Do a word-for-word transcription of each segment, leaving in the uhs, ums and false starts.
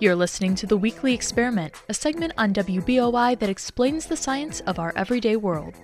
You're listening to The Weekly Experiment, a segment on W B O I that explains the science of our everyday world.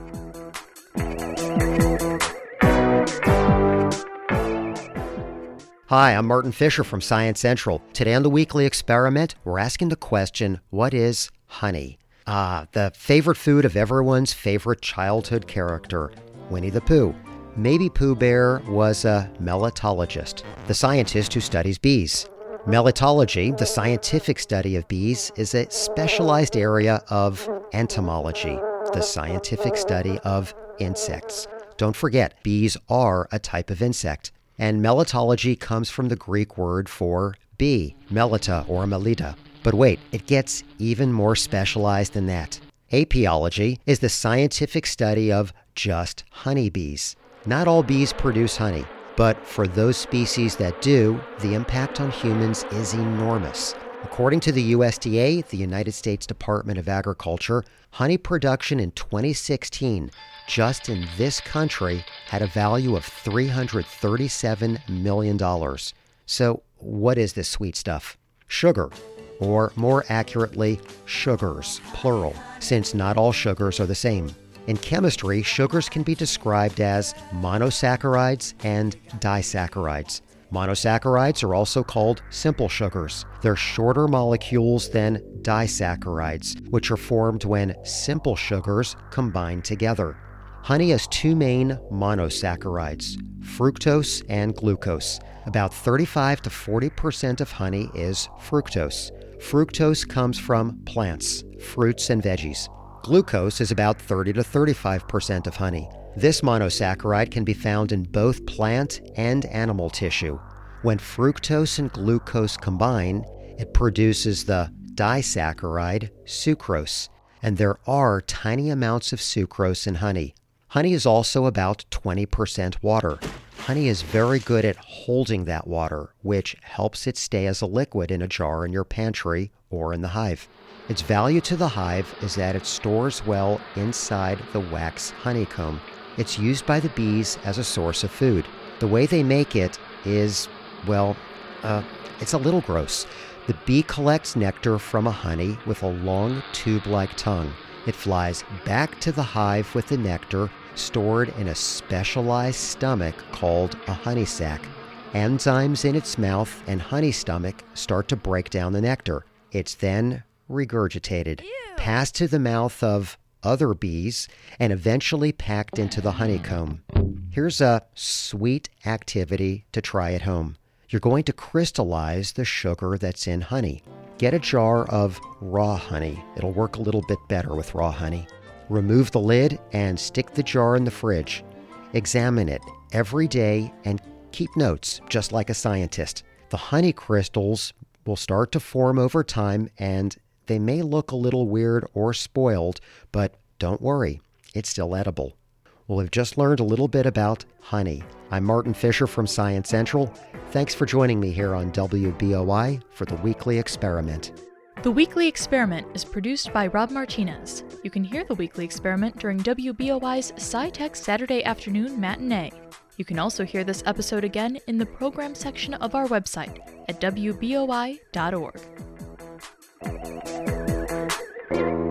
Hi, I'm Martin Fisher from Science Central. Today on The Weekly Experiment, we're asking the question, what is honey? Ah, the favorite food of everyone's favorite childhood character, Winnie the Pooh. Maybe Pooh Bear was a melittologist, the scientist who studies bees. Melittology, the scientific study of bees, is a specialized area of entomology, the scientific study of insects. Don't forget, bees are a type of insect. And melittology comes from the Greek word for bee, melita or melita. But wait, it gets even more specialized than that. Apiology is the scientific study of just honeybees. Not all bees produce honey, but for those species that do, the impact on humans is enormous. According to the U S D A, the United States Department of Agriculture, honey production in twenty sixteen, just in this country, had a value of three hundred thirty-seven million dollars. So what is this sweet stuff? Sugar, or more accurately, sugars, plural, since not all sugars are the same. In chemistry, sugars can be described as monosaccharides and disaccharides. Monosaccharides are also called simple sugars. They're shorter molecules than disaccharides, which are formed when simple sugars combine together. Honey has two main monosaccharides, fructose and glucose. About thirty-five to forty percent of honey is fructose. Fructose comes from plants, fruits, and veggies. Glucose is about thirty to thirty-five percent of honey. This monosaccharide can be found in both plant and animal tissue. When fructose and glucose combine, it produces the disaccharide sucrose, and there are tiny amounts of sucrose in honey. Honey is also about twenty percent water. Honey is very good at holding that water, which helps it stay as a liquid in a jar in your pantry or in the hive. Its value to the hive is that it stores well inside the wax honeycomb. It's used by the bees as a source of food. The way they make it is, well, uh, it's a little gross. The bee collects nectar from a honey with a long tube-like tongue. It flies back to the hive with the nectar stored in a specialized stomach called a honey sac. Enzymes in its mouth and honey stomach start to break down the nectar. It's then regurgitated, Ew. passed to the mouth of other bees, and eventually packed into the honeycomb. Here's a sweet activity to try at home. You're going to crystallize the sugar that's in honey. Get a jar of raw honey. It'll work a little bit better with raw honey. Remove the lid and stick the jar in the fridge. Examine it every day and keep notes, just like a scientist. The honey crystals will start to form over time, and they may look a little weird or spoiled, but don't worry, it's still edible. Well, we've just learned a little bit about honey. I'm Martin Fisher from Science Central. Thanks for joining me here on W B O I for The Weekly Experiment. The Weekly Experiment is produced by Rob Martinez. You can hear The Weekly Experiment during W B O I's SciTech Saturday Afternoon Matinee. You can also hear this episode again in the program section of our website at W B O I dot org.